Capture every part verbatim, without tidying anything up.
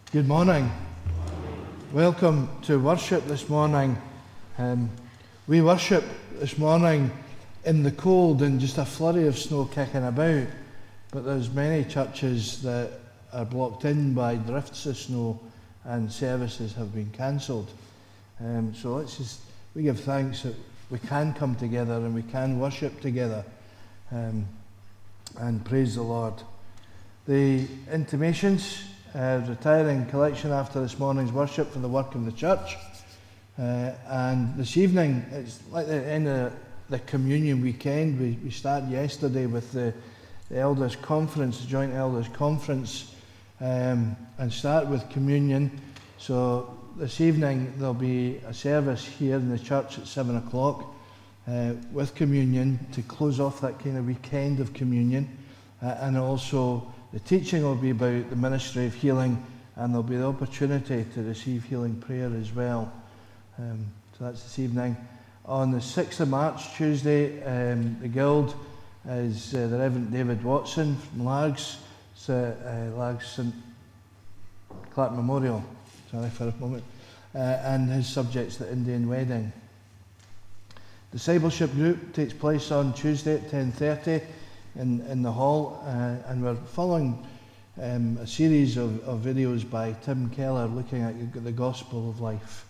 Good morning. Welcome to worship this morning. Um, we worship this morning in the cold and just a flurry of snow kicking about, but there's many churches that are blocked in by drifts of snow and services have been cancelled. Um, so let's just, we give thanks that we can come together and we can worship together um, and praise the Lord. The intimations, uh, retiring collection after this morning's worship for the work of the church. Uh, and this evening, it's like the end of the communion weekend. We, we started yesterday with the, the Elders' Conference, the Joint Elders' Conference, um, and start with communion. So this evening there'll be a service here in the church at seven o'clock uh, with communion to close off that kind of weekend of communion. Uh, and also the teaching will be about the ministry of healing, and there'll be the opportunity to receive healing prayer as well. Um, so that's this evening. On the sixth of March, Tuesday, um, the Guild is uh, the Reverend David Watson from Largs, uh, uh, Largs St Clark Memorial. Sorry for a moment. Uh, and his subject's the Indian wedding. Discipleship group takes place on Tuesday at ten thirty in, in the hall, uh, and we're following um, a series of, of videos by Tim Keller looking at the gospel of life.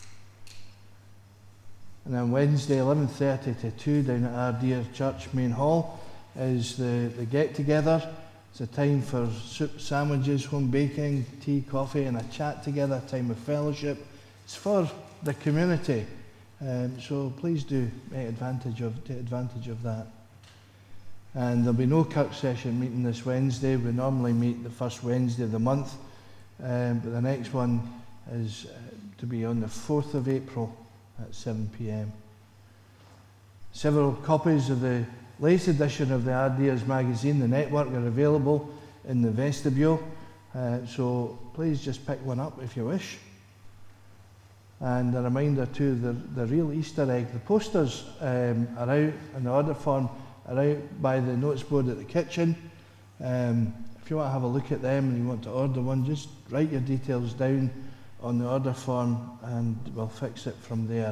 And then Wednesday, eleven thirty to two, down at our dear church main hall, is the, the get-together. It's a time for soup, sandwiches, home baking, tea, coffee, and a chat together, a time of fellowship. It's for the community, um, so please do make advantage of, take advantage of that. And there'll be no Kirk session meeting this Wednesday. We normally meet the first Wednesday of the month, um, but the next one is uh, to be on the fourth of April at seven p.m. Several copies of the latest edition of the Ideas magazine, The Network, are available in the vestibule, uh, so please just pick one up if you wish. And a reminder too, the, the real Easter egg, the posters um, are out in the order form, are out by the notes board at the kitchen. Um, if you want to have a look at them and you want to order one, just write your details down on the order form and we'll fix it from there.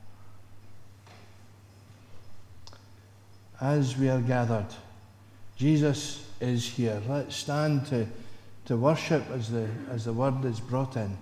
As we are gathered, Jesus is here. Let's stand to, to worship as the, as the word is brought in.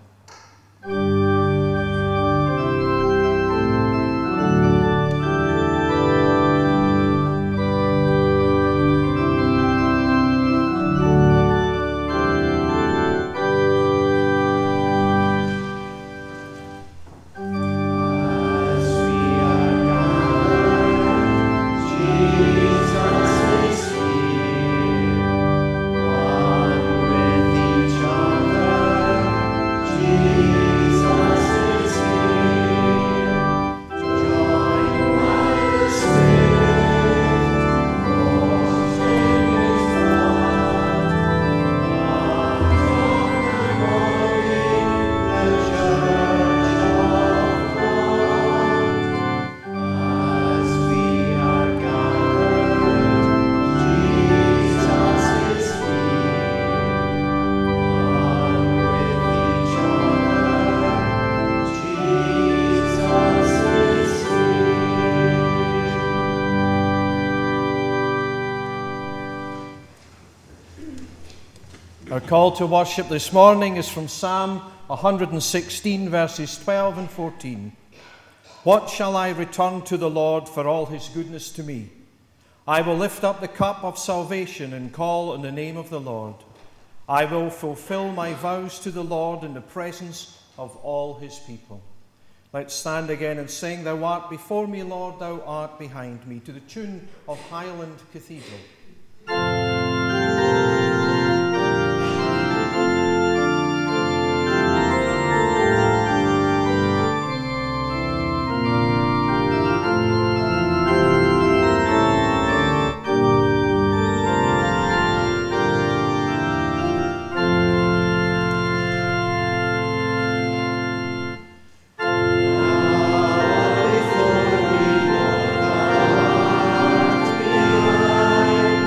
Our call to worship this morning is from Psalm one hundred sixteen, verses twelve and fourteen. What shall I return to the Lord for all his goodness to me? I will lift up the cup of salvation and call on the name of the Lord. I will fulfill my vows to the Lord in the presence of all his people. Let's stand again and sing, Thou art before me, Lord, thou art behind me, to the tune of Highland Cathedral. Before me, Lord, thou art behind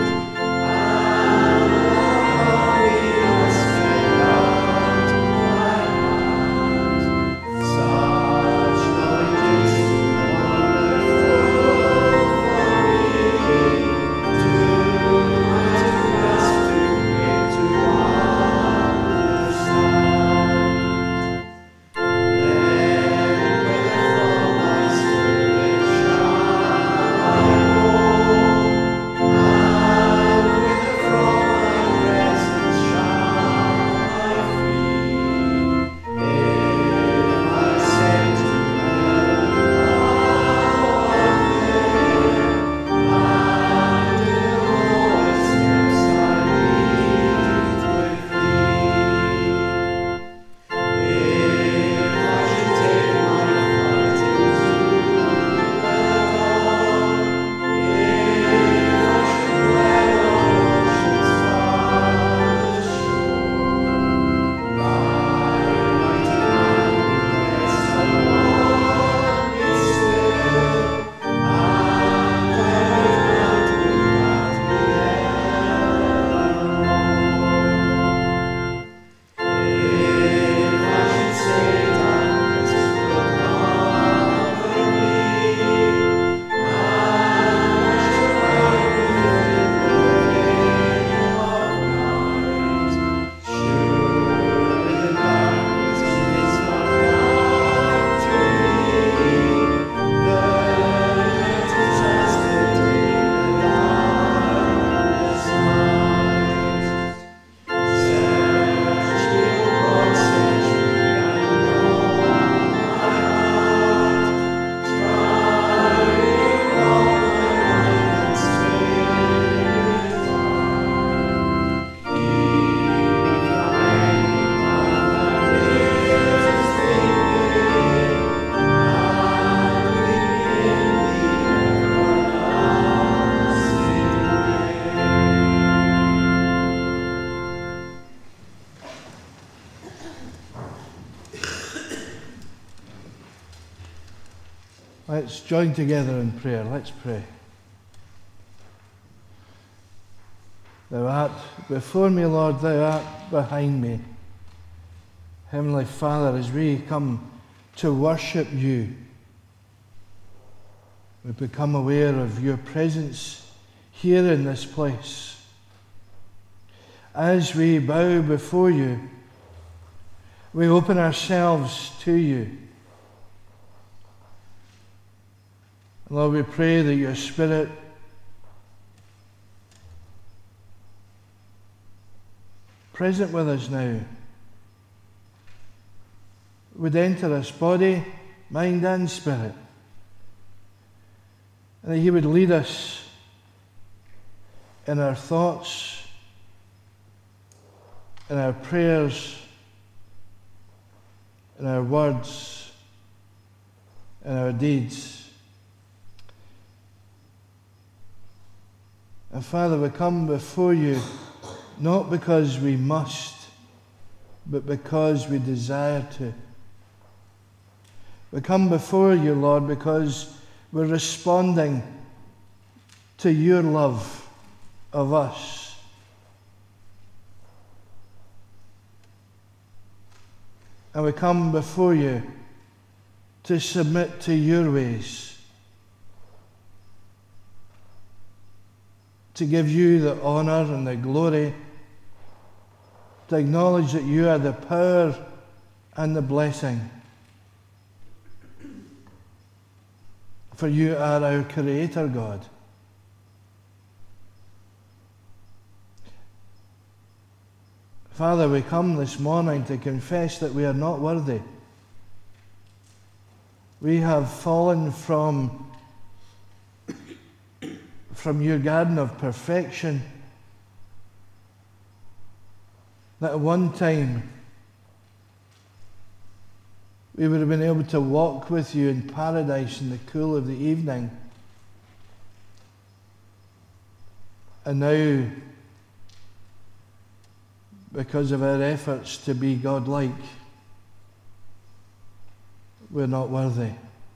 Let's join together in prayer. Let's pray. Thou art before me, Lord, thou art behind me. Heavenly Father, as we come to worship you, we become aware of your presence here in this place. As we bow before you, we open ourselves to you. Lord, we pray that your Spirit present with us now would enter us body, mind and spirit, and that he would lead us in our thoughts, in our prayers, in our words, in our deeds. And Father, we come before you not because we must, but because we desire to. We come before you, Lord, because we're responding to your love of us. And we come before you to submit to your ways, to give you the honor and the glory, to acknowledge that you are the power and the blessing. For you are our Creator, God. Father, we come this morning to confess that we are not worthy. We have fallen from, from your garden of perfection, that at one time we would have been able to walk with you in paradise in the cool of the evening. And now, because of our efforts to be God-like, we're not worthy.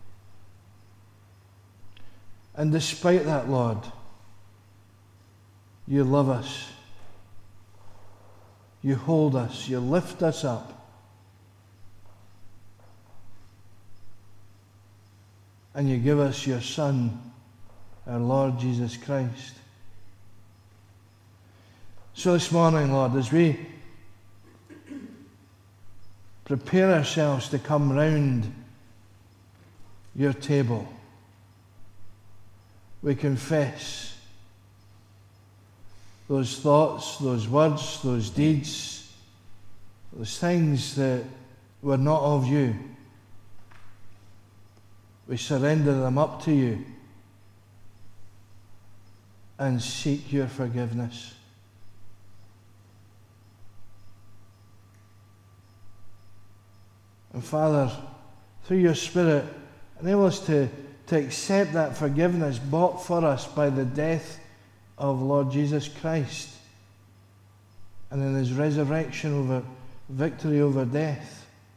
And despite that, Lord, you love us. You hold us. You lift us up. And you give us your Son, our Lord Jesus Christ. So this morning, Lord, as we prepare ourselves to come round your table, we confess those thoughts, those words, those deeds, those things that were not of you. We surrender them up to you and seek your forgiveness. And Father, through your Spirit, enable us to, to accept that forgiveness bought for us by the death of Lord Jesus Christ and in his resurrection over victory over death.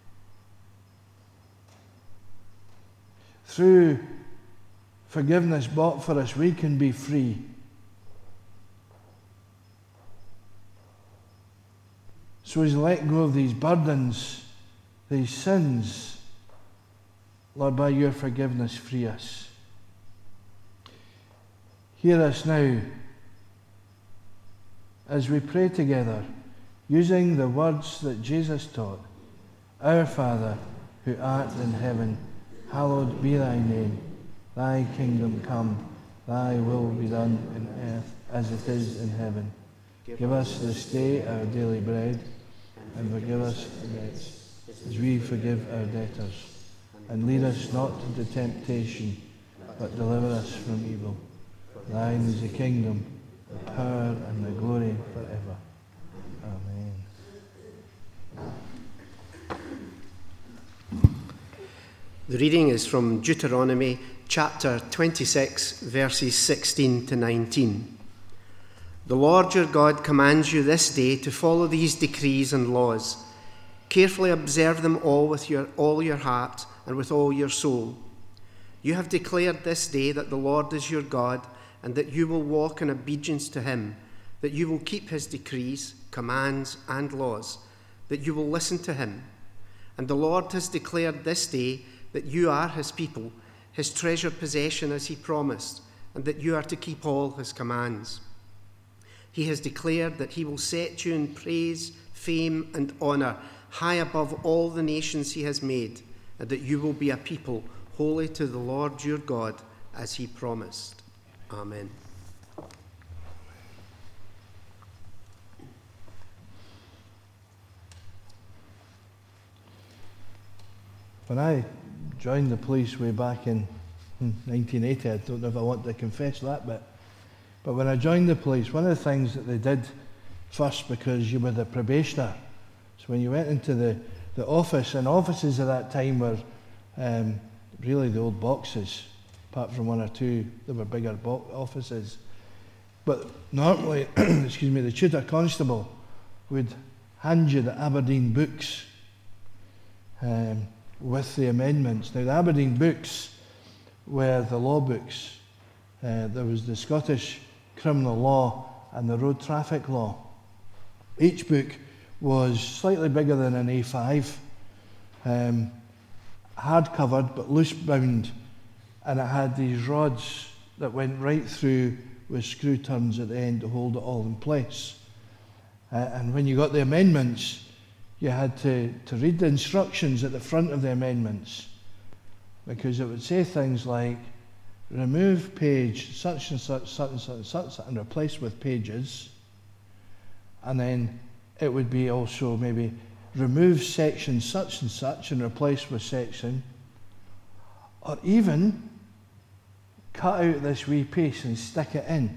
Through forgiveness bought for us, we can be free. So as we let go of these burdens, these sins, Lord, by your forgiveness, free us. Hear us now as we pray together, using the words that Jesus taught. Our Father, who art in heaven, hallowed be thy name. Thy kingdom come, thy will be done in earth as it is in heaven. Give us this day our daily bread, and forgive us our debts, as we forgive our debtors. And lead us not into temptation, but deliver us from evil. Thine is the kingdom, the power, and the glory forever. Amen. The reading is from Deuteronomy chapter twenty-six, verses sixteen to nineteen. The Lord your God commands you this day to follow these decrees and laws. Carefully observe them all with your, all your heart and with all your soul. You have declared this day that the Lord is your God, and that you will walk in obedience to him, that you will keep his decrees, commands, and laws, that you will listen to him. And the Lord has declared this day that you are his people, his treasured possession as he promised, and that you are to keep all his commands. He has declared that he will set you in praise, fame, and honour high above all the nations he has made, and that you will be a people holy to the Lord your God, as he promised. Amen. When I joined the police way back in nineteen eighty, I don't know if I want to confess that bit, but when I joined the police, one of the things that they did first, because you were the probationer, so when you went into the, the office, and offices at that time were um, really the old boxes, apart from one or two, there were bigger bo- offices. But normally, excuse me, the tutor constable would hand you the Aberdeen books um, with the amendments. Now, the Aberdeen books were the law books. Uh, there was the Scottish criminal law and the road traffic law. Each book was slightly bigger than an A five. Um, hard covered but loose bound, and it had these rods that went right through with screw turns at the end to hold it all in place. Uh, and when you got the amendments, you had to, to read the instructions at the front of the amendments, because it would say things like, remove page such and such, such and such, such, and replace with pages. And then it would be also maybe remove section such and such and replace with section, or even cut out this wee piece and stick it in.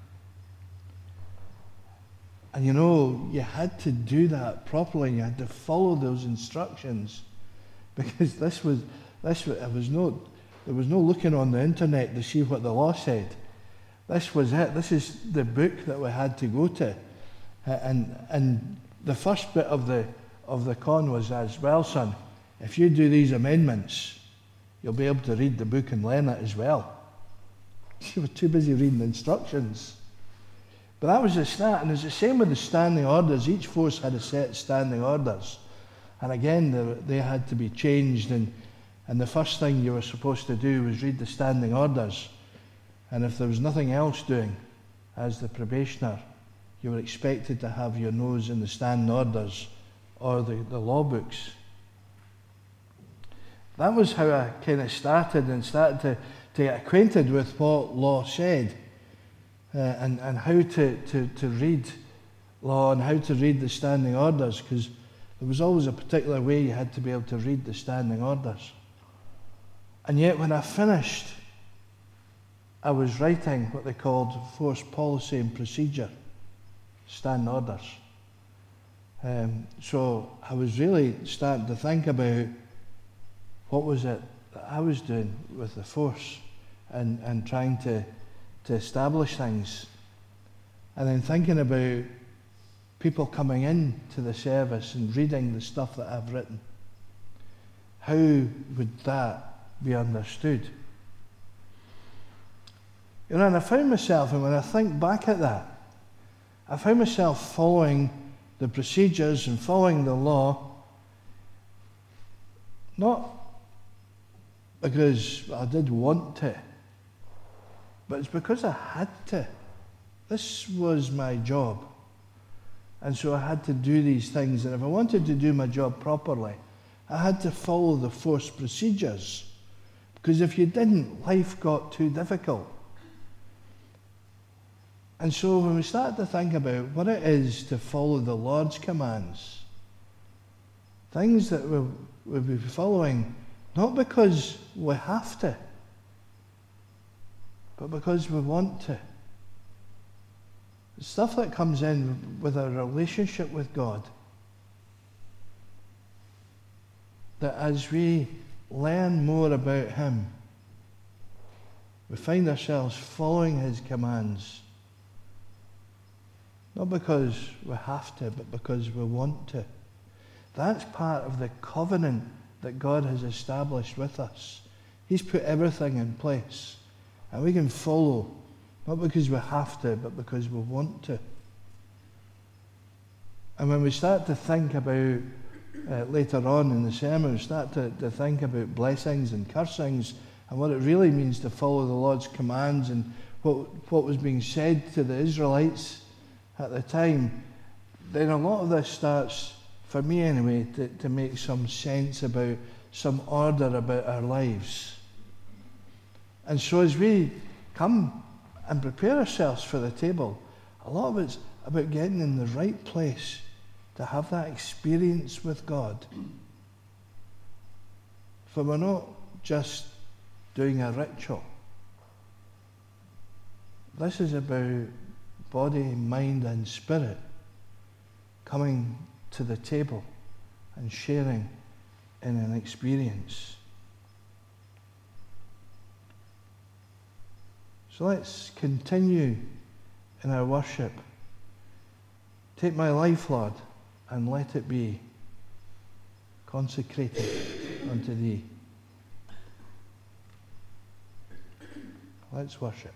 And you know, you had to do that properly, you had to follow those instructions, because this was, this was, it was no, there was no looking on the internet to see what the law said. This was it, this is the book that we had to go to. Uh, and and the first bit of the of the con was, as well, son, if you do these amendments, you'll be able to read the book and learn it as well. You were too busy reading the instructions. But that was the start, and it's the same with the standing orders. Each force had a set of standing orders, and again they, they had to be changed, and, and the first thing you were supposed to do was read the standing orders, and if there was nothing else doing, as the probationer, you were expected to have your nose in the standing orders or the, the law books. That was how I kind of started and started to, to get acquainted with what law said, uh, and, and how to, to, to read law and how to read the standing orders, because there was always a particular way you had to be able to read the standing orders. And yet when I finished, I was writing what they called force policy and procedure, standing orders. Um, so I was really starting to think about what was it that I was doing with the force, and, and trying to, to establish things. And then thinking about people coming in to the service and reading the stuff that I've written. How would that be understood? You know, and I found myself, and when I think back at that, I found myself following the procedures and following the law, not because I did want to, but it's because I had to. This was my job. And so I had to do these things, and if I wanted to do my job properly, I had to follow the force procedures, because if you didn't, life got too difficult. And so when we start to think about what it is to follow the Lord's commands, things that we'll, we'll be following, not because we have to, but because we want to. The stuff that comes in with our relationship with God, that as we learn more about Him, we find ourselves following His commands, not because we have to, but because we want to. That's part of the covenant that God has established with us. He's put everything in place. And we can follow, not because we have to, but because we want to. And when we start to think about, uh, later on in the sermon, we start to, to think about blessings and cursings and what it really means to follow the Lord's commands and what, what was being said to the Israelites at the time, then a lot of this starts, for me anyway, to, to make some sense about some order about our lives. And so as we come and prepare ourselves for the table, a lot of it's about getting in the right place to have that experience with God. For we're not just doing a ritual. This is about body, mind, and spirit coming to the table and sharing in an experience. So let's continue in our worship. Take my life, Lord, and let it be consecrated unto Thee. Let's worship.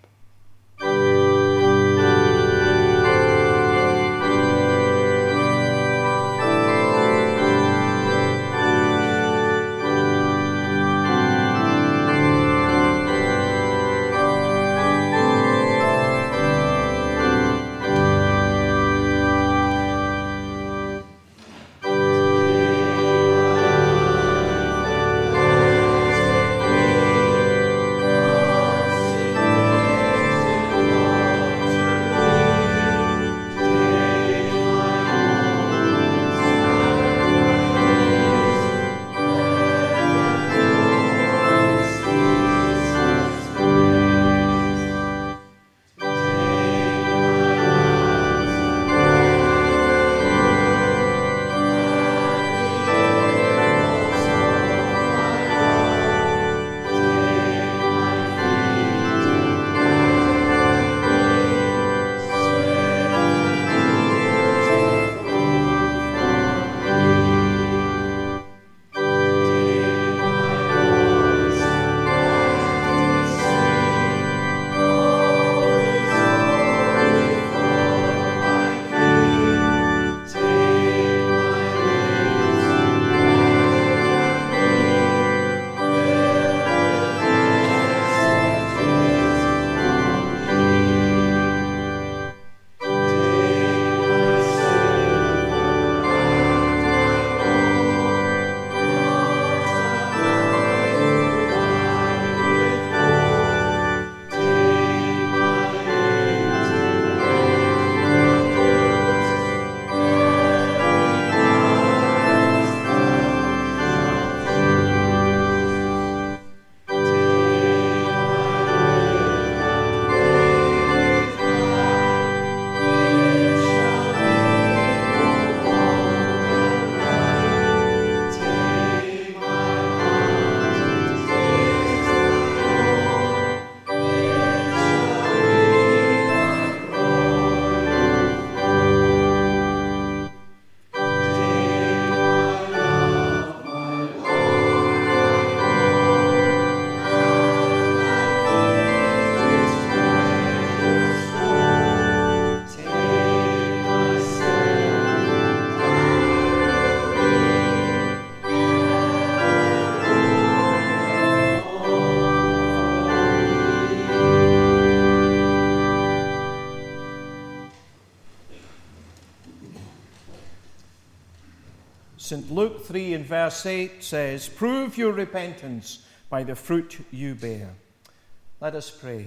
Saint Luke three and verse eight says, "Prove your repentance by the fruit you bear." Let us pray.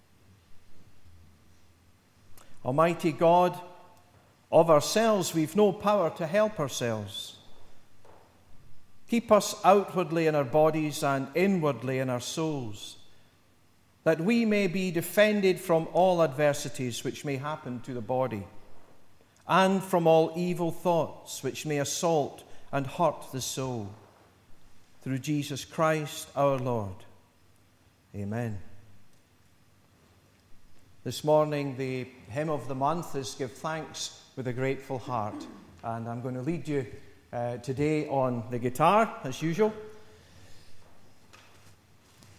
Almighty God, of ourselves we've no power to help ourselves. Keep us outwardly in our bodies and inwardly in our souls, that we may be defended from all adversities which may happen to the body, and from all evil thoughts which may assault and hurt the soul. Through Jesus Christ our Lord. Amen. This morning the hymn of the month is Give Thanks with a Grateful Heart. And I'm going to lead you uh, today on the guitar, as usual.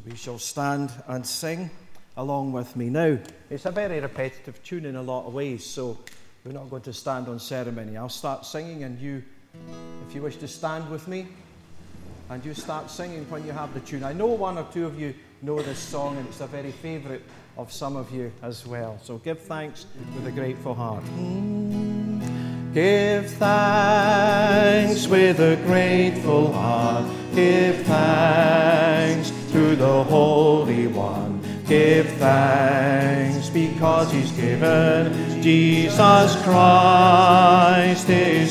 we shall stand and sing along with me. Now, it's a very repetitive tune in a lot of ways, so we're not going to stand on ceremony. I'll start singing, and you, if you wish to stand with me, and you start singing when you have the tune. I know one or two of you know this song, and it's a very favourite of some of you as well. So give thanks with a grateful heart. Give thanks with a grateful heart. Give thanks to the Holy One. Give thanks because He's given Jesus Christ, His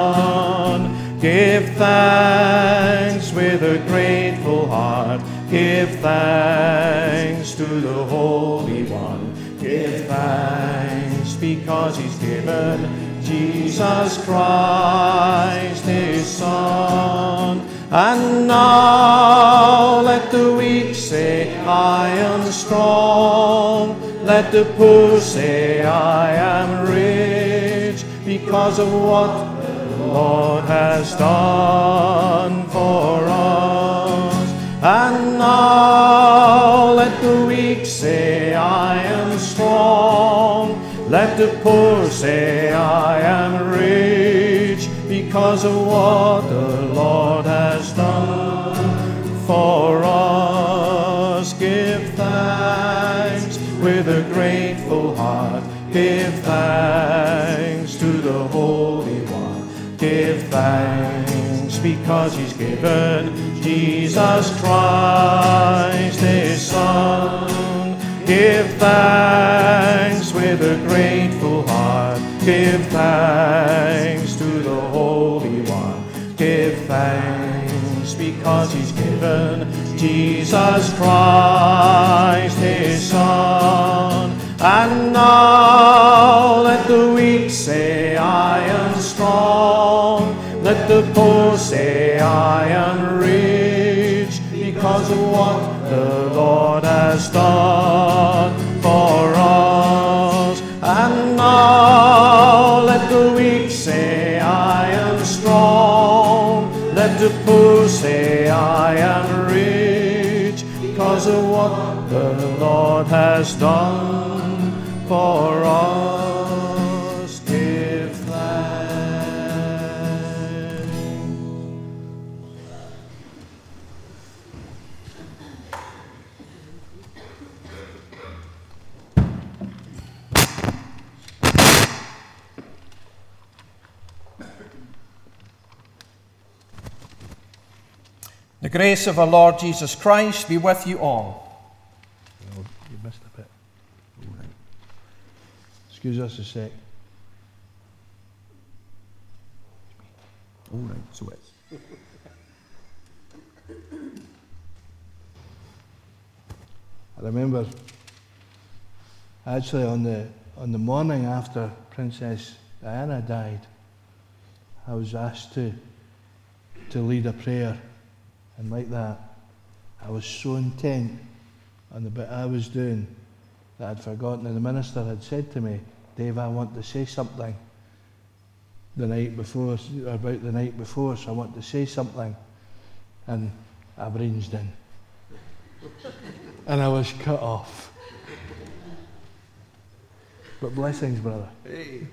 Son. Give thanks with a grateful heart. Give thanks to the Holy One. Give thanks because He's given Jesus Christ, His Son. And now let the weak say, I am strong. Let the poor say, I am rich, because of what the Lord has done for us. And now let the weak say, I am strong. Let the poor say, I am rich, because of what the Lord has done for us. Give thanks with a grateful heart. Give thanks to the Holy One. Give thanks because He's given Jesus Christ, His Son. Give thanks with a grateful heart. Give thanks to the Holy One. Give thanks because He's given Jesus Christ, His Son. And now let the weak say, I am strong. Let the poor say, I am rich, because of what the Lord has done for us. And now let the weak say, I am strong. Let the poor say, I am rich, because of what the Lord has done for us. Give thanks. The grace of our Lord Jesus Christ be with you all. Well, you missed a bit. All right. Excuse us a sec. All right, so it's. I remember actually on the on the morning after Princess Diana died, I was asked to to lead a prayer. And like that, I was so intent on the bit I was doing that I'd forgotten. And the minister had said to me, Dave, I want to say something the night before, about the night before, so I want to say something. And I arranged in. And I was cut off. But blessings, brother. Hey.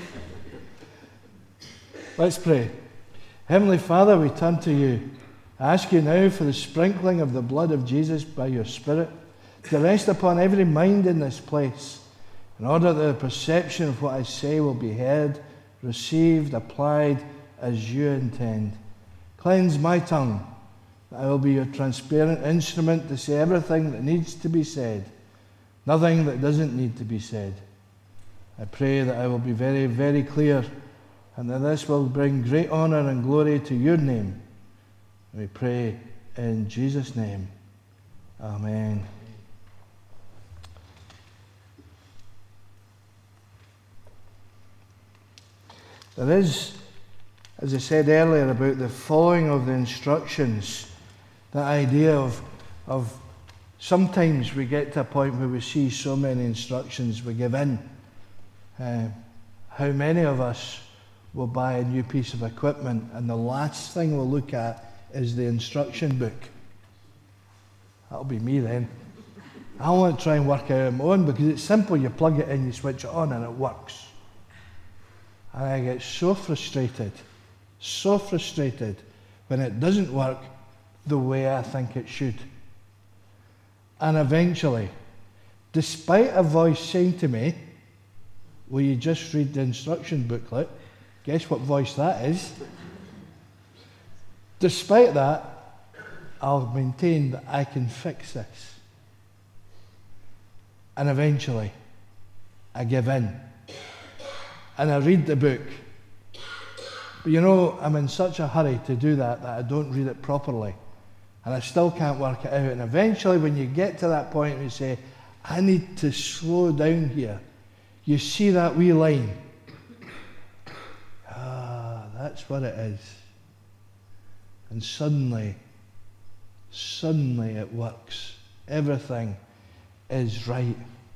Let's pray. Heavenly Father, we turn to you. I ask you now for the sprinkling of the blood of Jesus by your Spirit to rest upon every mind in this place, in order that the perception of what I say will be heard, received, applied as you intend. Cleanse my tongue, that I will be your transparent instrument to say everything that needs to be said, nothing that doesn't need to be said. I pray that I will be very, very clear, and that this will bring great honour and glory to your name. We pray in Jesus' name. Amen. There is, as I said earlier, about the following of the instructions, that idea of, of sometimes we get to a point where we see so many instructions we give in. Uh, how many of us will buy a new piece of equipment and the last thing we'll look at is the instruction book? that'll be me then. I want to try and work it out on my own because it's simple. You plug it in, you switch it on, and it works. And I get so frustrated, so frustrated when it doesn't work the way I think it should. And eventually, despite a voice saying to me, will you just read the instruction booklet? Guess what voice that is? Despite that, I'll maintain that I can fix this. And eventually, I give in. And I read the book. But you know, I'm in such a hurry to do that that I don't read it properly. And I still can't work it out. And eventually, when you get to that point and you say, I need to slow down here, you see that wee line. Ah, that's what it is. And suddenly, suddenly it works. Everything is right.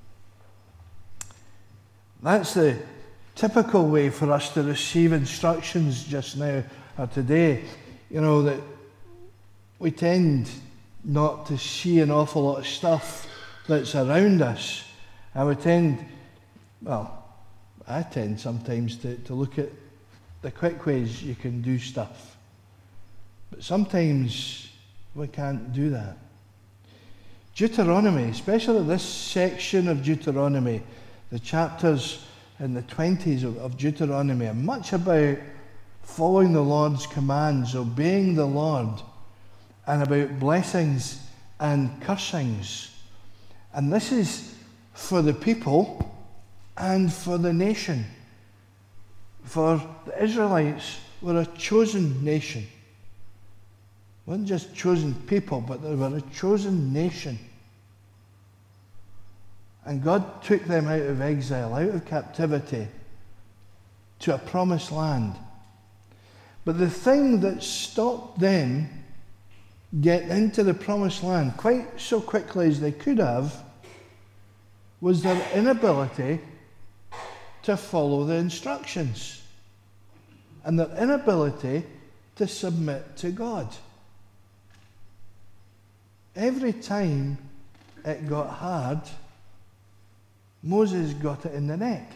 That's the typical way for us to receive instructions just now or today. You know, that we tend not to see an awful lot of stuff that's around us. And we tend, well, I tend sometimes to, to look at the quick ways you can do stuff. But sometimes we can't do that. Deuteronomy, especially this section of Deuteronomy, the chapters in the twenties of, of Deuteronomy, are much about following the Lord's commands, obeying the Lord, and about blessings and cursings. And this is for the people and for the nation. For the Israelites were a chosen nation. They weren't just chosen people, but they were a chosen nation. And God took them out of exile, out of captivity, to a promised land. But the thing that stopped them getting into the promised land quite so quickly as they could have was their inability to follow the instructions and their inability to submit to God. Every time it got hard, Moses got it in the neck.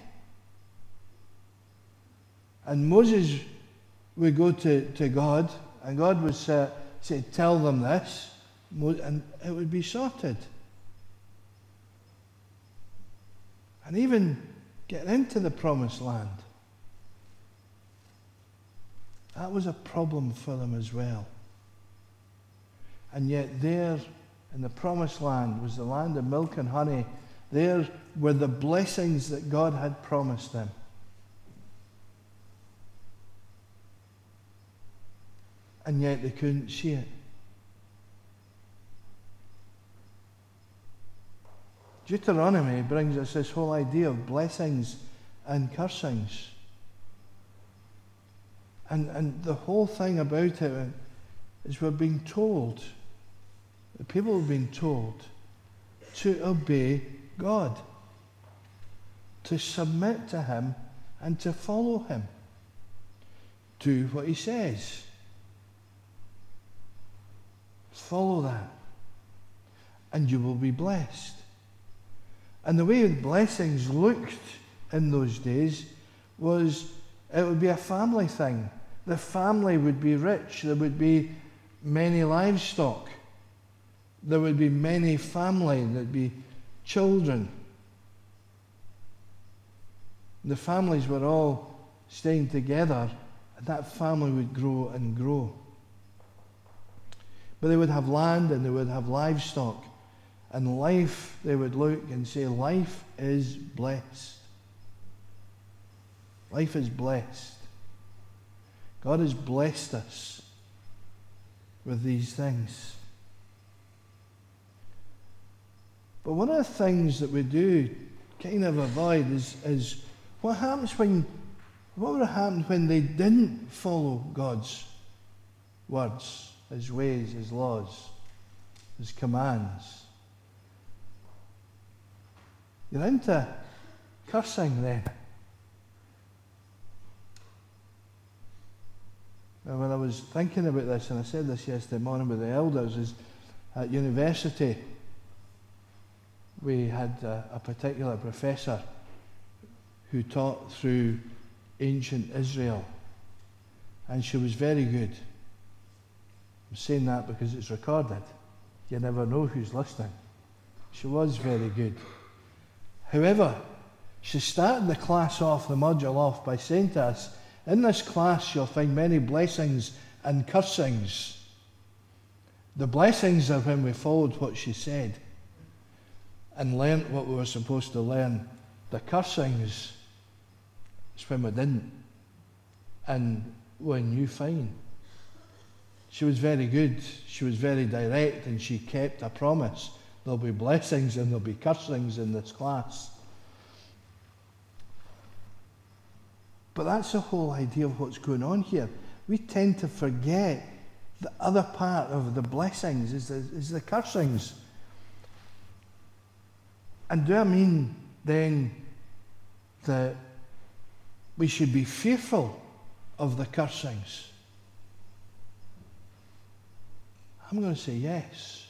And Moses would go to, to God, and God would say, say, tell them this, and it would be sorted. And even getting into the promised land, that was a problem for them as well. And yet there in the promised land was the land of milk and honey. There were the blessings that God had promised them. And yet they couldn't see it. Deuteronomy brings us this whole idea of blessings and cursings. And, and the whole thing about it is we're being told, the people have been told to obey God, to submit to Him and to follow Him. Do what He says. Follow that, and you will be blessed. And the way blessings looked in those days was it would be a family thing. The family would be rich. There would be many livestock. There would be many family. There'd be children. The families were all staying together, and that family would grow and grow. But they would have land and they would have livestock. And life, they would look and say, life is blessed. Life is blessed. God has blessed us with these things. But one of the things that we do kind of avoid is, is what happens when, what would have happened when they didn't follow God's words, His ways, His laws, His commands? You're into cursing then. And when I was thinking about this, and I said this yesterday morning with the elders, is at university, we had a, a particular professor who taught through ancient Israel, and she was very good. I'm saying that because it's recorded. You never know who's listening. She was very good. However, she started the class off, the module off, by saying to us, in this class you'll find many blessings and cursings. The blessings are when we followed what she said and learnt what we were supposed to learn. The cursings is when we didn't and we knew fine. She was very good, she was very direct, and she kept a promise. There'll be blessings and there'll be cursings in this class. But that's the whole idea of what's going on here. We tend to forget the other part of the blessings is the, is the cursings. And do I mean then that we should be fearful of the cursings? I'm going to say yes.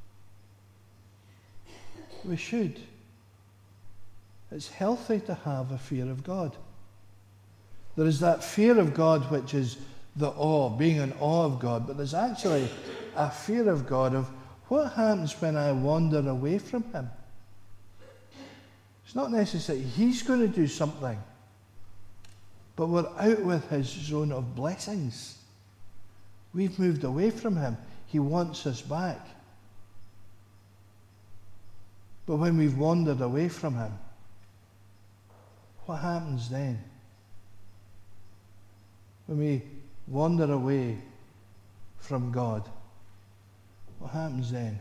We should. It's healthy to have a fear of God. There is that fear of God which is the awe, being in awe of God, but there's actually a fear of God of what happens when I wander away from Him. It's not necessarily He's going to do something, but we're out with His zone of blessings. We've moved away from Him. He wants us back. But when we've wandered away from Him, what happens then? When we wander away from God, what happens then?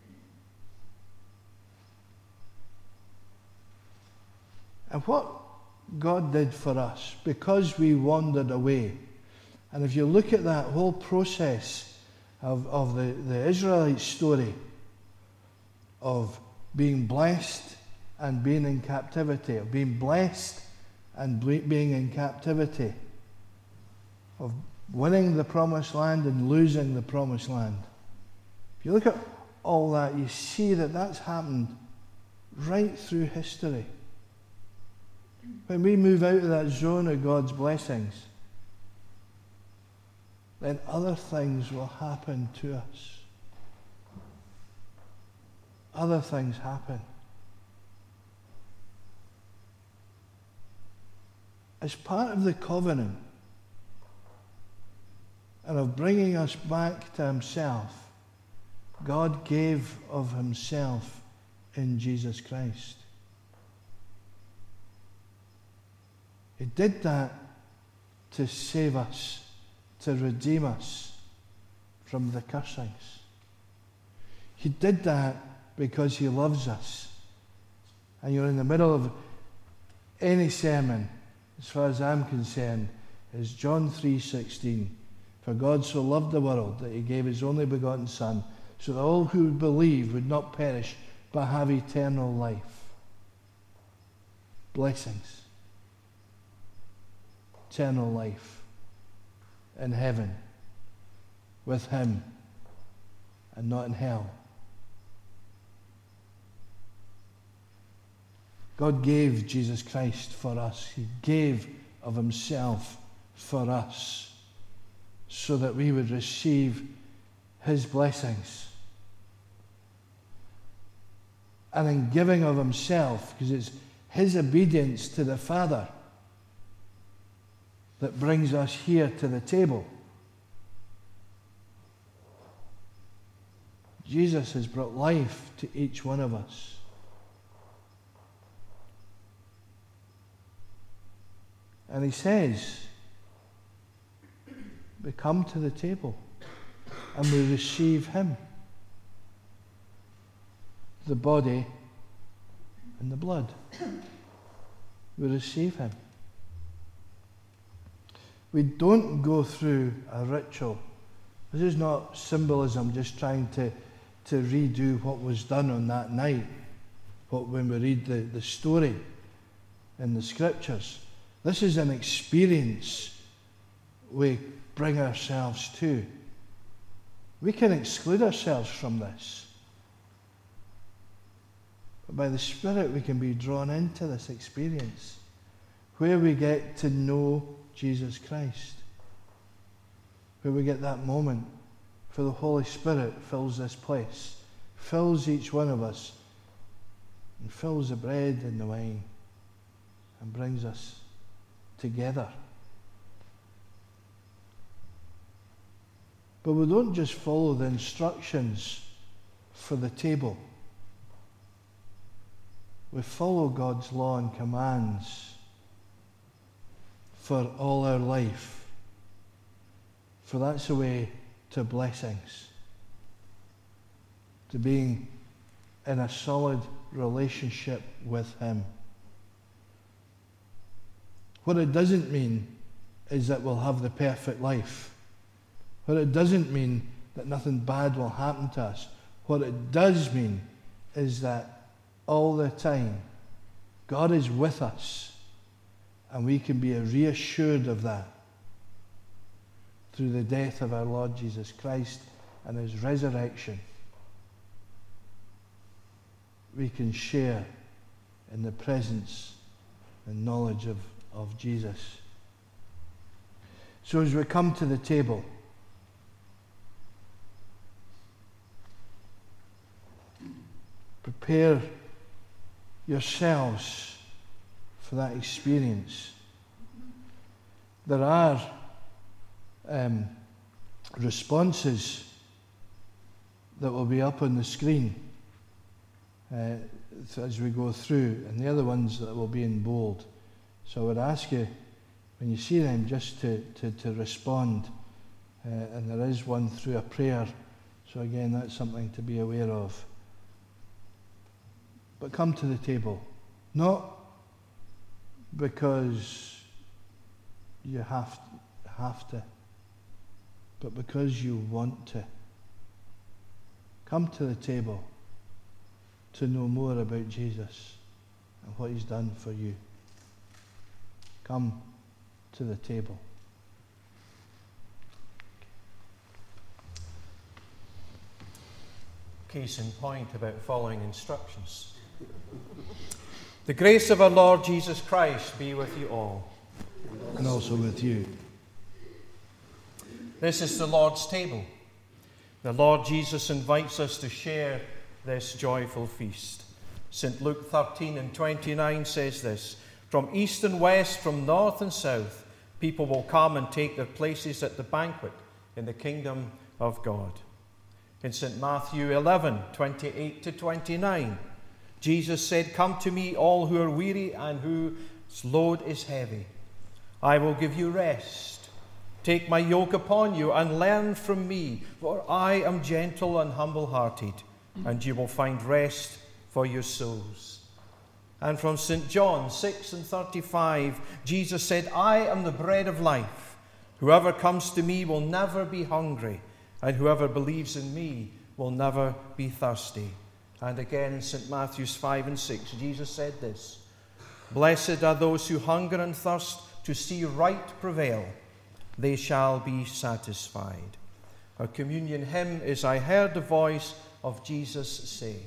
And what God did for us, because we wandered away, and if you look at that whole process of, of the, the Israelite story of being blessed and being in captivity, of being blessed and being in captivity, of winning the promised land and losing the promised land. If you look at all that, you see that that's happened right through history. When we move out of that zone of God's blessings, then other things will happen to us. Other things happen. As part of the covenant and of bringing us back to Himself, God gave of Himself in Jesus Christ. He did that to save us, to redeem us from the cursings. He did that because He loves us. And you're in the middle of any sermon, as far as I'm concerned, is John three sixteen. For God so loved the world that He gave His only begotten Son, so that all who would believe would not perish, but have eternal life. Blessings. Eternal life in heaven with Him and not in hell. God gave Jesus Christ for us. He gave of Himself for us so that we would receive His blessings. And in giving of Himself, because it's His obedience to the Father that brings us here to the table. Jesus has brought life to each one of us. And He says, we come to the table and we receive Him, the body and the blood. We receive Him. We don't go through a ritual. This is not symbolism, just trying to, to redo what was done on that night, what, when we read the, the story in the Scriptures. This is an experience we bring ourselves to. We can exclude ourselves from this. But by the Spirit we can be drawn into this experience where we get to know Jesus Christ. Where we get that moment for the Holy Spirit fills this place, fills each one of us, and fills the bread and the wine, and brings us together. But we don't just follow the instructions for the table. We follow God's law and commands for all our life. For that's the way to blessings, to being in a solid relationship with Him. What it doesn't mean is that we'll have the perfect life. What it doesn't mean that nothing bad will happen to us. What it does mean is that all the time God is with us, and we can be reassured of that through the death of our Lord Jesus Christ and His resurrection. We can share in the presence and knowledge of, of Jesus. So as we come to the table, prepare yourselves for that experience. There are um, responses that will be up on the screen uh, as we go through, and the other ones that will be in bold. So I would ask you, when you see them, just to, to, to respond. Uh, and there is one through a prayer. So again, that's something to be aware of. But come to the table, not because you have to, have to, but because you want to. Come to the table to know more about Jesus and what He's done for you. Come to the table. Case in point about following instructions. The grace of our Lord Jesus Christ be with you all. And also with you. This is the Lord's table. The Lord Jesus invites us to share this joyful feast. Saint Luke thirteen and twenty-nine says this: from east and west, from north and south, people will come and take their places at the banquet in the kingdom of God. In Saint Matthew eleven, twenty-eight to twenty-nine, Jesus said, come to me, all who are weary and whose load is heavy. I will give you rest. Take my yoke upon you and learn from me, for I am gentle and humble-hearted, and you will find rest for your souls. And from Saint John six and thirty-five, Jesus said, I am the bread of life. Whoever comes to me will never be hungry, and whoever believes in me will never be thirsty. And again in Saint Matthew five and six, Jesus said this: blessed are those who hunger and thirst to see right prevail. They shall be satisfied. Our communion hymn is I Heard the Voice of Jesus Say.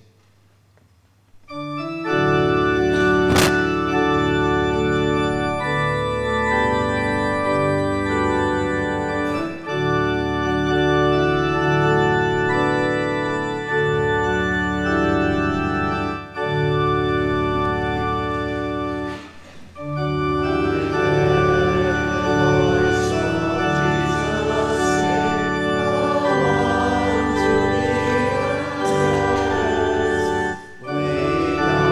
Way down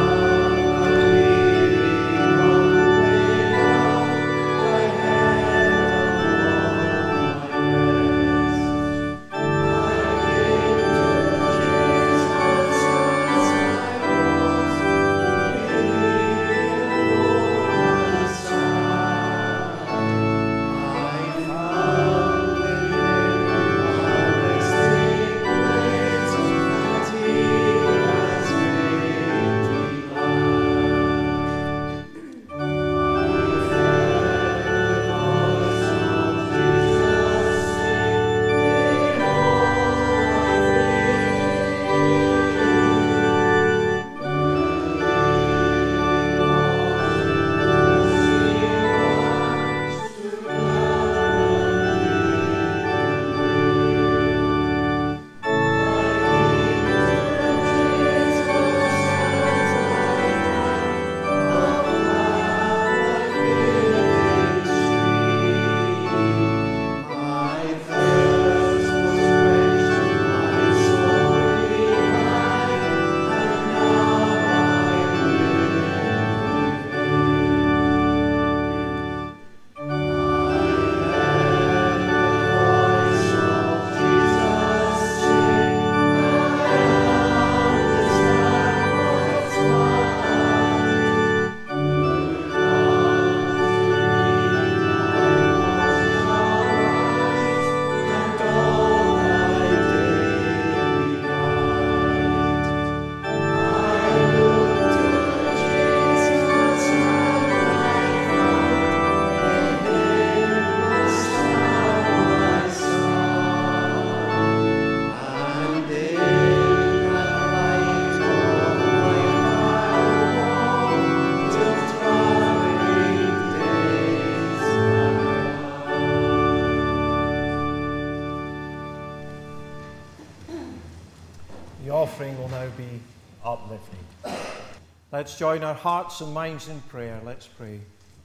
be uplifted. Let's join our hearts and minds in prayer. Let's pray.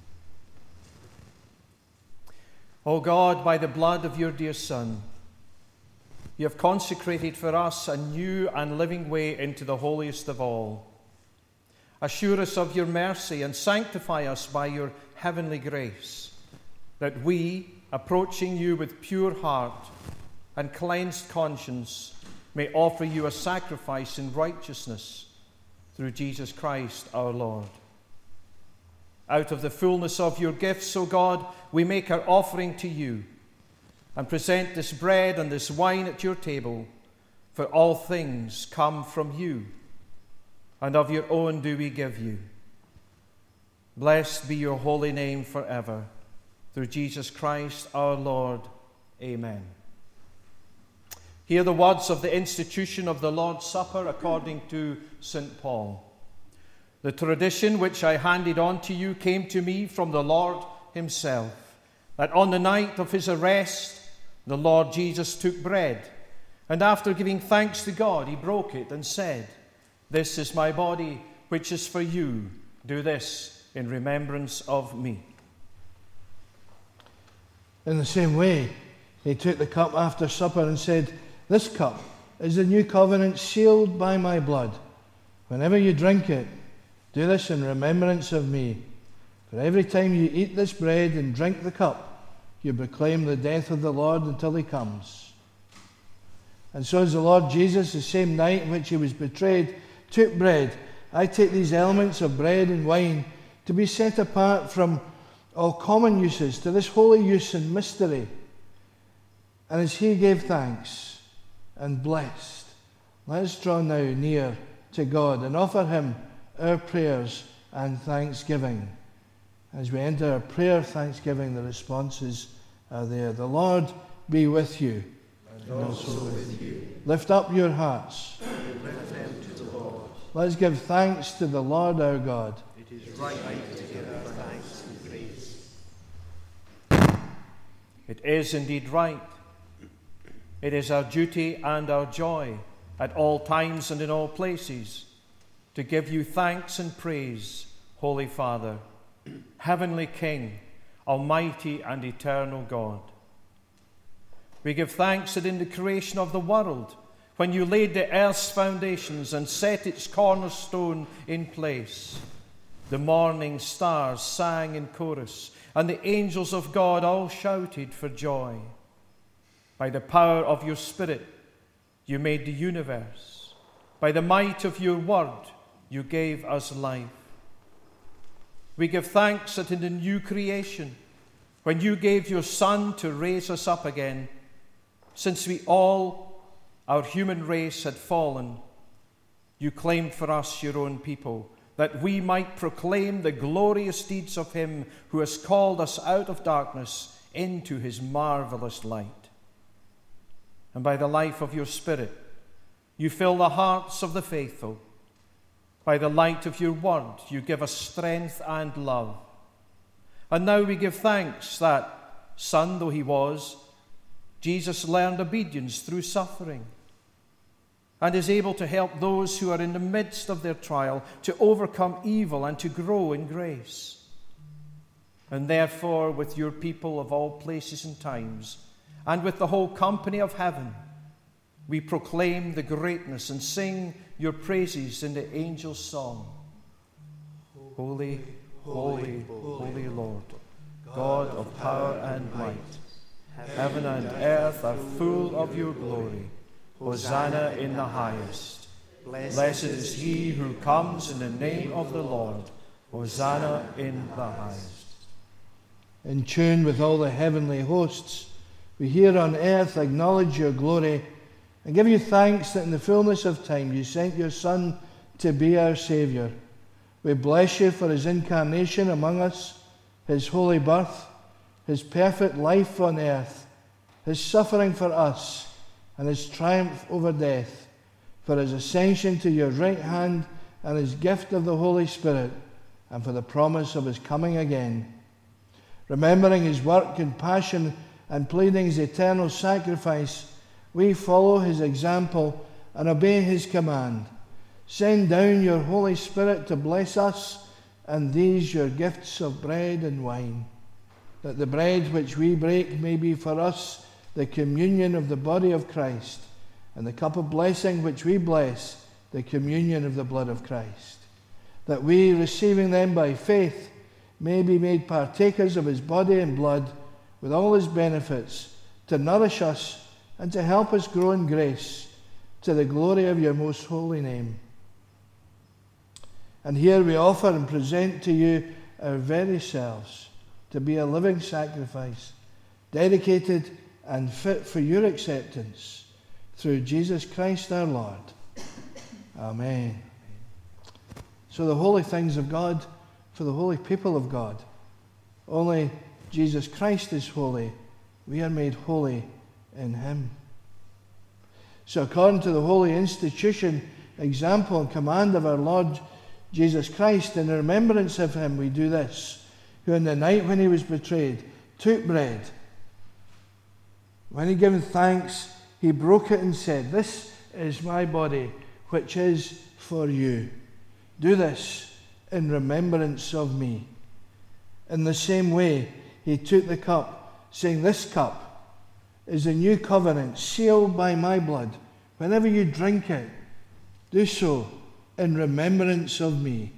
O God, by the blood of your dear Son, you have consecrated for us a new and living way into the holiest of all. Assure us of your mercy and sanctify us by your heavenly grace, that we, approaching you with pure heart and cleansed conscience, may offer you a sacrifice in righteousness through Jesus Christ our Lord. Out of the fullness of your gifts, O God, we make our offering to you and present this bread and this wine at your table, for all things come from you, and of your own do we give you. Blessed be your holy name forever, through Jesus Christ our Lord. Amen. Hear the words of the institution of the Lord's Supper according to Saint Paul. The tradition which I handed on to you came to me from the Lord himself, that on the night of his arrest, the Lord Jesus took bread, and after giving thanks to God, he broke it and said, "This is my body, which is for you. Do this in remembrance of me." In the same way, he took the cup after supper and said, "This cup is the new covenant sealed by my blood. Whenever you drink it, do this in remembrance of me. For every time you eat this bread and drink the cup, you proclaim the death of the Lord until he comes." And so as the Lord Jesus, the same night in which he was betrayed, took bread, I take these elements of bread and wine to be set apart from all common uses to this holy use and mystery. And as he gave thanks and blessed, let us draw now near to God and offer him our prayers and thanksgiving. As we enter our prayer thanksgiving, the responses are there. The Lord be with you. And also with you. Lift up your hearts. And lift them to the Lord. Let us give thanks to the Lord our God. It is right to give our thanks and praise. It is indeed right. It is our duty and our joy at all times and in all places to give you thanks and praise, Holy Father, Heavenly King, Almighty and eternal God. We give thanks that in the creation of the world, when you laid the earth's foundations and set its cornerstone in place, the morning stars sang in chorus, and the angels of God all shouted for joy. By the power of your Spirit, you made the universe. By the might of your word, you gave us life. We give thanks that in the new creation, when you gave your Son to raise us up again, since we all, our human race, had fallen, you claimed for us your own people, that we might proclaim the glorious deeds of him who has called us out of darkness into his marvelous light. And by the life of your Spirit, you fill the hearts of the faithful. By the light of your word, you give us strength and love. And now we give thanks that, Son though he was, Jesus learned obedience through suffering and is able to help those who are in the midst of their trial to overcome evil and to grow in grace. And therefore, with your people of all places and times, and with the whole company of heaven, we proclaim the greatness and sing your praises in the angel's song. Holy, holy, holy Lord, God of power and might. Heaven and earth are full of your glory. Hosanna in the highest. Blessed is he who comes in the name of the Lord. Hosanna in the highest. In tune with all the heavenly hosts, we here on earth acknowledge your glory and give you thanks that in the fullness of time you sent your Son to be our Saviour. We bless you for his incarnation among us, his holy birth, his perfect life on earth, his suffering for us, and his triumph over death, for his ascension to your right hand and his gift of the Holy Spirit, and for the promise of his coming again. Remembering his work and passion and pleading his eternal sacrifice, we follow his example and obey his command, Send down your Holy Spirit to bless us and these your gifts of bread and wine, that the bread which we break may be for us the communion of the body of Christ, and the cup of blessing which we bless, the communion of the blood of Christ, that we, receiving them by faith, may be made partakers of his body and blood with all his benefits, to nourish us and to help us grow in grace to the glory of your most holy name. And here we offer and present to you our very selves to be a living sacrifice, dedicated and fit for your acceptance, through Jesus Christ our Lord. Amen. So the holy things of God for the holy people of God. Only Jesus Christ is holy. We are made holy in him. So according to the holy institution, example and command of our Lord Jesus Christ, in remembrance of him we do this, who in the night when he was betrayed took bread. When he gave thanks, he broke it and said, "This is my body, which is for you. Do this in remembrance of me." In the same way, he took the cup, saying, "This cup is a new covenant, sealed by my blood. Whenever you drink it, do so in remembrance of me."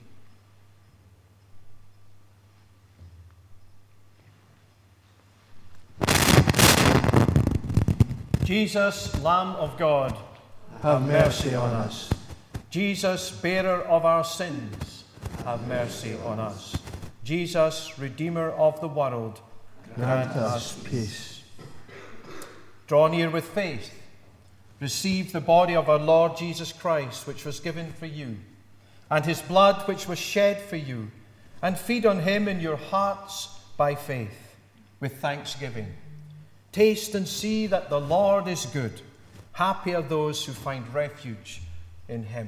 Jesus, Lamb of God, have mercy on us. Jesus, bearer of our sins, have mercy on us. Jesus, Redeemer of the world, Grant us peace. Draw near with faith. Receive the body of our Lord Jesus Christ, which was given for you, and his blood, which was shed for you, and feed on him in your hearts by faith, with thanksgiving. Taste and see that the Lord is good. Happy are those who find refuge in him.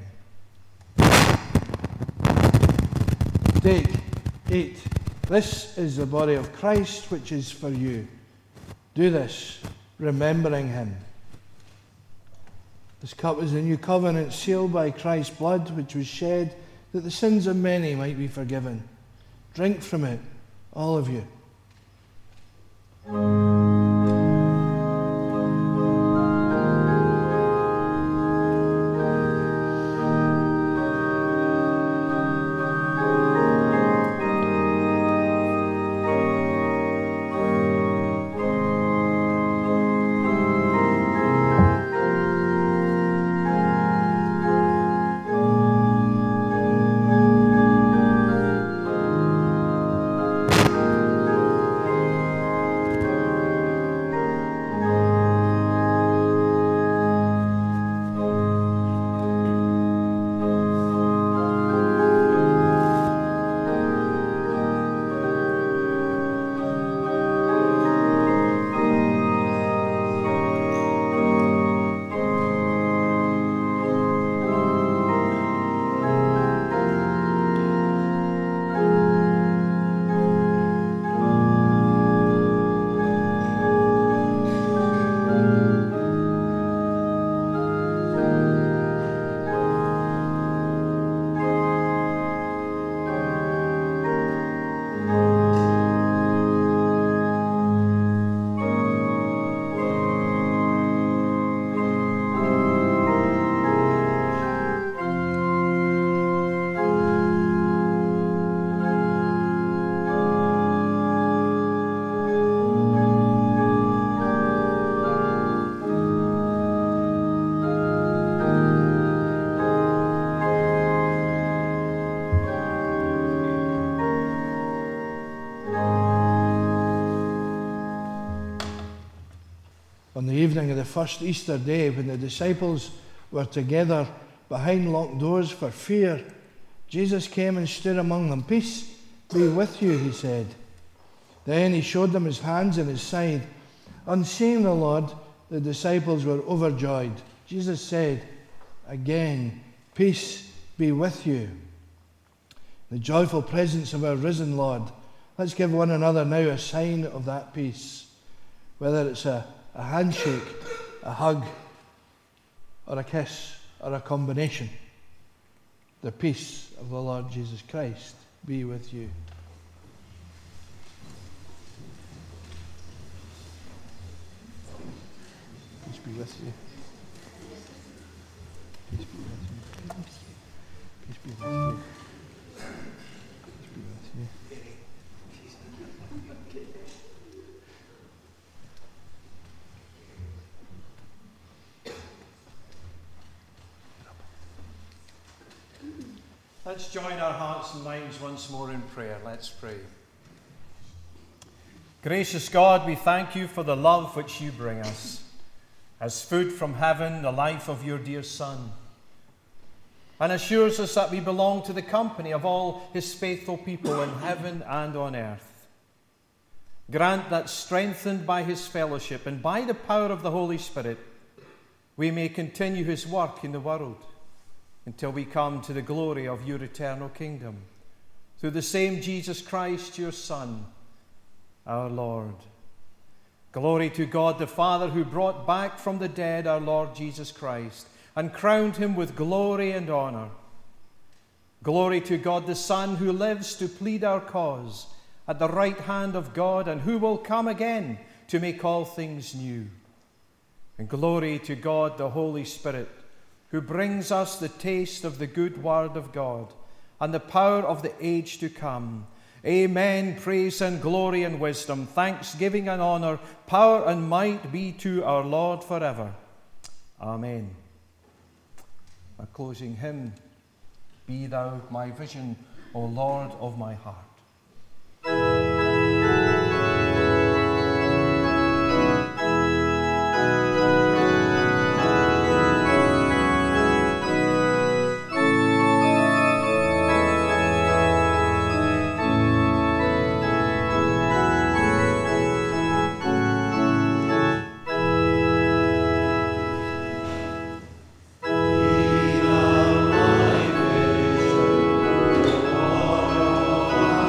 Take, eat. This is the body of Christ, which is for you. Do this, remembering him. This cup is a new covenant, sealed by Christ's blood, which was shed, that the sins of many might be forgiven. Drink from it, all of you. On the evening of the first Easter day, when the disciples were together behind locked doors for fear, Jesus came and stood among them. "Peace be with you," he said. Then he showed them his hands and his side. On seeing the Lord, the disciples were overjoyed. Jesus said again, "Peace be with you." The joyful presence of our risen Lord. Let's give one another now a sign of that peace, whether it's a A handshake, a hug, or a kiss, or a combination. The peace of the Lord Jesus Christ be with you. Peace be with you. Peace be with you. Peace be with you. Peace be with you. Let's join our hearts and minds once more in prayer. Let's pray. Gracious God, we thank you for the love which you bring us, as food from heaven, the life of your dear Son, and assures us that we belong to the company of all his faithful people in heaven and on earth. Grant that, strengthened by his fellowship and by the power of the Holy Spirit, we may continue his work in the world until we come to the glory of your eternal kingdom. Through the same Jesus Christ, your Son, our Lord. Glory to God the Father, who brought back from the dead our Lord Jesus Christ and crowned him with glory and honor. Glory to God the Son, who lives to plead our cause at the right hand of God, and who will come again to make all things new. And glory to God the Holy Spirit, who brings us the taste of the good word of God and the power of the age to come. Amen. Praise and glory and wisdom, thanksgiving and honor, power and might be to our Lord forever. Amen. A closing hymn, Be Thou my vision, O Lord of my heart. Be thou my vision, O Lord of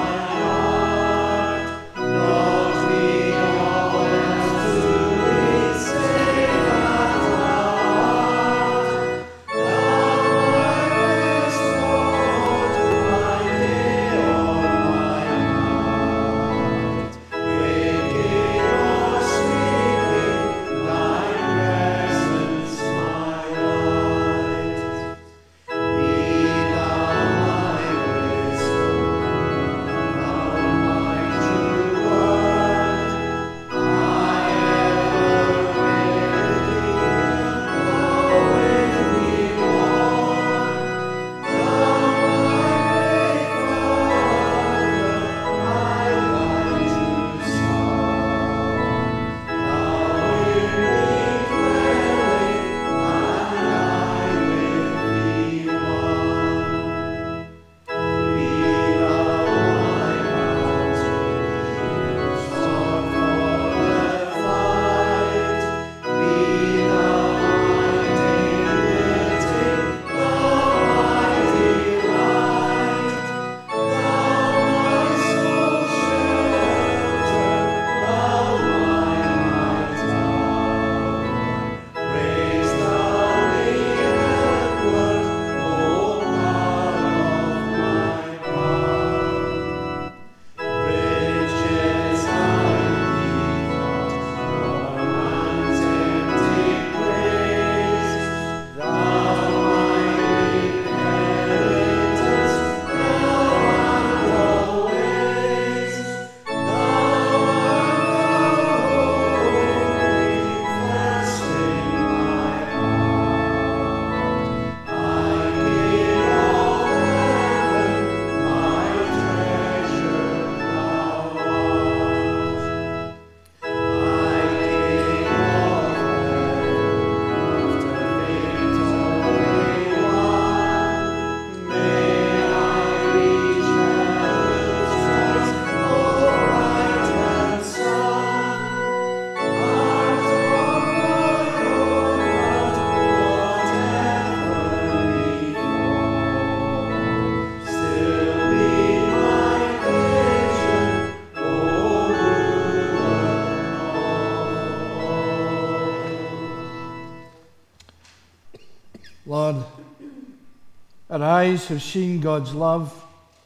Our eyes have seen God's love.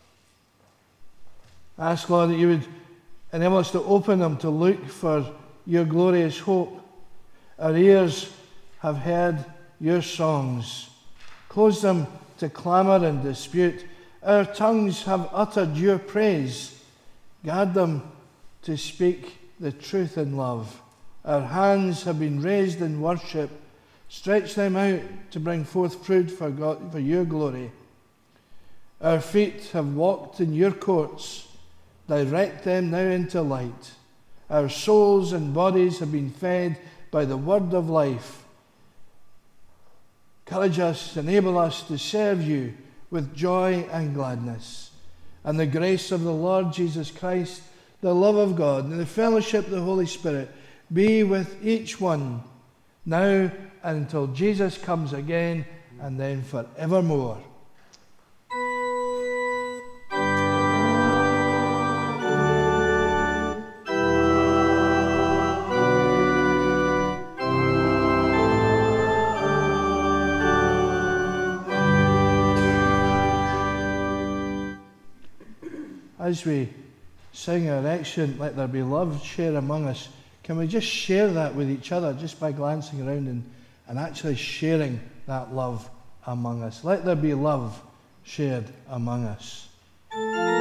Ask, Lord, that you would enable us to open them to look for your glorious hope. Our ears have heard your songs. Close them to clamour and dispute. Our tongues have uttered your praise. Guard them to speak the truth in love. Our hands have been raised in worship. Stretch them out to bring forth fruit for God, for your glory. Our feet have walked in your courts. Direct them now into light. Our souls and bodies have been fed by the word of life. Encourage us, enable us to serve you with joy and gladness. And the grace of the Lord Jesus Christ, the love of God, and the fellowship of the Holy Spirit be with each one, now and until Jesus comes again, and then forevermore. As we sing our action, let there be love, share among us, can we just share that with each other just by glancing around and, and actually sharing that love among us? Let there be love shared among us.